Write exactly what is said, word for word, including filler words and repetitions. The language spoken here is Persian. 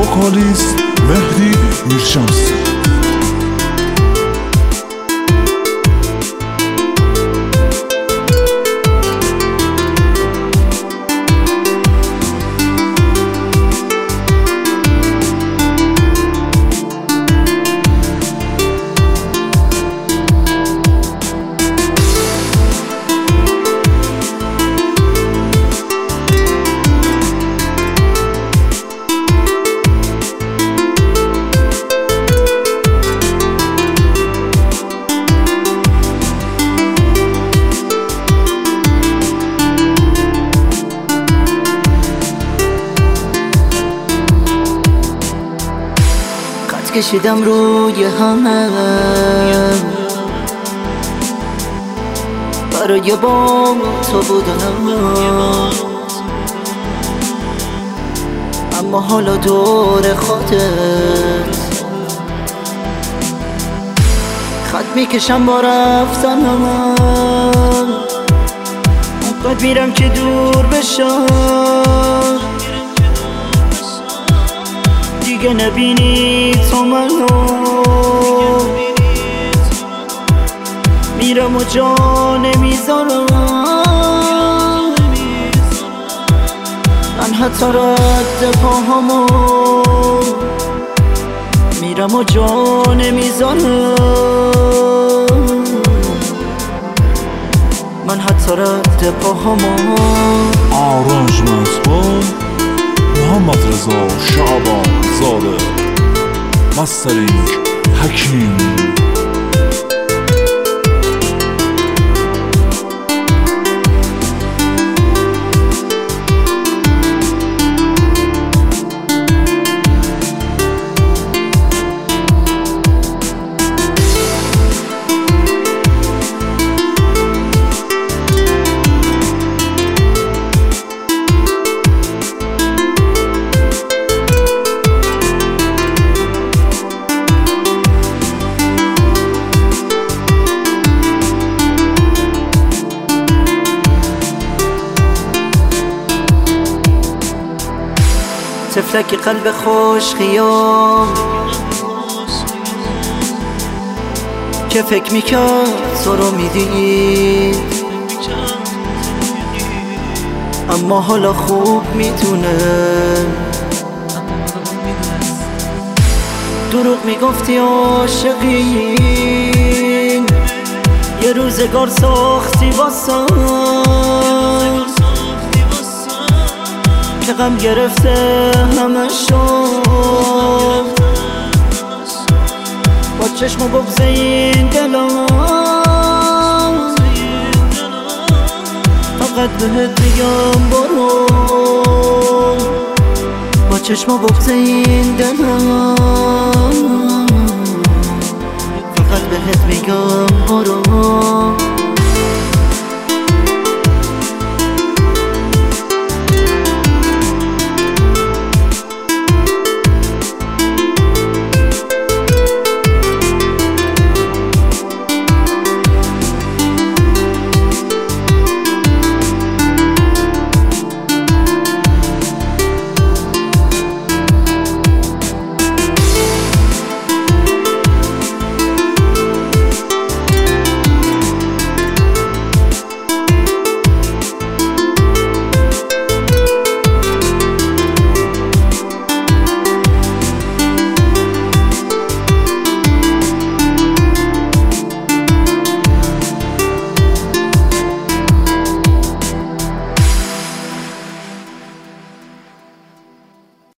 وکالیست مهدی میرشمسی. کشیدم روی همه برای با تو بودنم، اما حالا دور خودت خط میکشم با رفتنم. اونقدر میرم که دور بشم، دیگه نبینی تو منو. میرم و جا نمیذارم، من حتی رد پاهامو میرم و جا نمیذارم، من حتی رد پاهامو. آرانجمنت با محمد رضا شعبان زاده، مسترینگ حکیم. تفلک قلب خوش خیام که فکر میکرد تو رو میدید، اما حالا خوب میتونه. دروغ میگفتی عاشقی، یه روزگار ساختی واسم که غم گرفته همه شد. با چشم و بغض این دلم فقط بهت میگم برو، با چشم و بغض این دلم فقط بهت میگم برو.